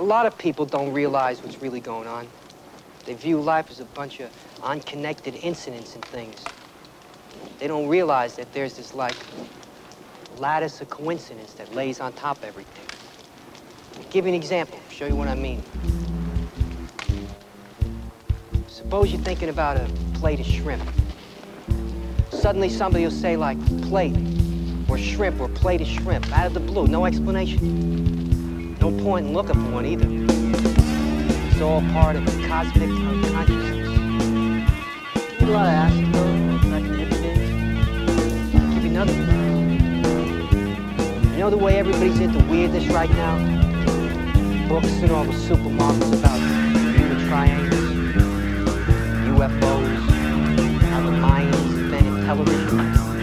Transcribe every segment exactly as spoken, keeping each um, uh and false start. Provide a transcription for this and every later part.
lot of people don't realize what's really going on. They view life as a bunch of unconnected incidents and things. They don't realize that there's this, like, lattice of coincidence that lays on top of everything. I'll give you an example, show you what I mean. Suppose you're thinking about a plate of shrimp. Suddenly somebody will say, like, plate, or shrimp, or plate of shrimp, out of the blue, no explanation. No point in looking for one either. It's all part of the cosmic unconsciousness. A lot of acid, though, affecting everything. I'll give you another one. You know the way everybody's into weirdness right now? Books in all the supermarkets about Bermuda triangles, U F Os, how the Mayans invented television.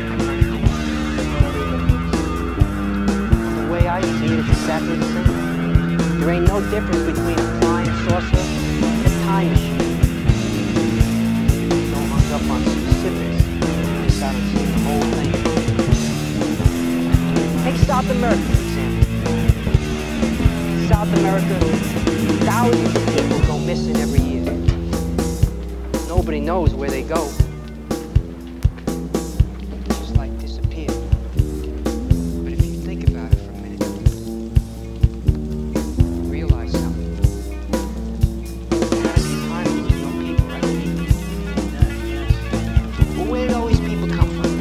The way I see it, it's exactly the same. There ain't no difference between a flying saucer and a time machine. Don't hung up on specifics. Just out and see the whole thing. Take South America, for example. South America, thousands of people go missing every year. Nobody knows where they go. Just like disappear. But if you think about it for a minute, realize something. There had to be a time when there was no people, right? Yes, yes. Well, where did all these people come from?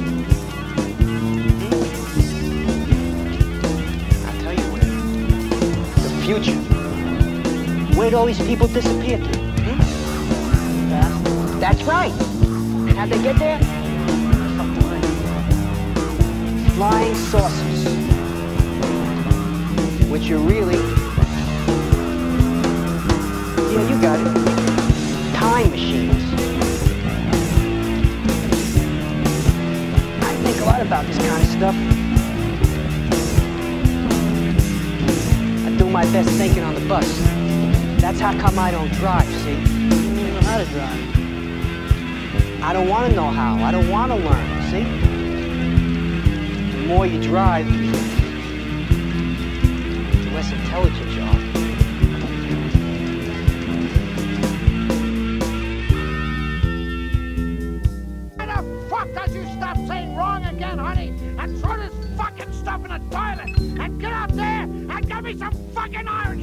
Hmm? I'll tell you where. The future. Where'd all these people disappear to? Hmm? Fast. That's right. And how'd they get there? Flying saucers. Which are really... Yeah, you got it. Time machines. I think a lot about this kind of stuff. I do my best thinking on the bus. That's how come I don't drive, see? You don't even know how to drive. I don't want to know how. I don't want to learn, see? The more you drive, the less intelligent you are. Why the fuck does you stop saying wrong again, honey? And throw this fucking stuff in the toilet! And get out there and give me some fucking iron!